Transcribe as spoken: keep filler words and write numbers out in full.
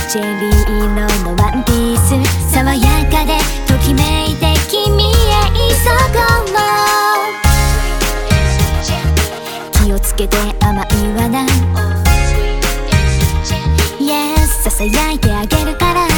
チェリー色のワンピース、爽やかでときめいて君へ急ごう。気をつけて甘い罠 Yes ささやいてあげるから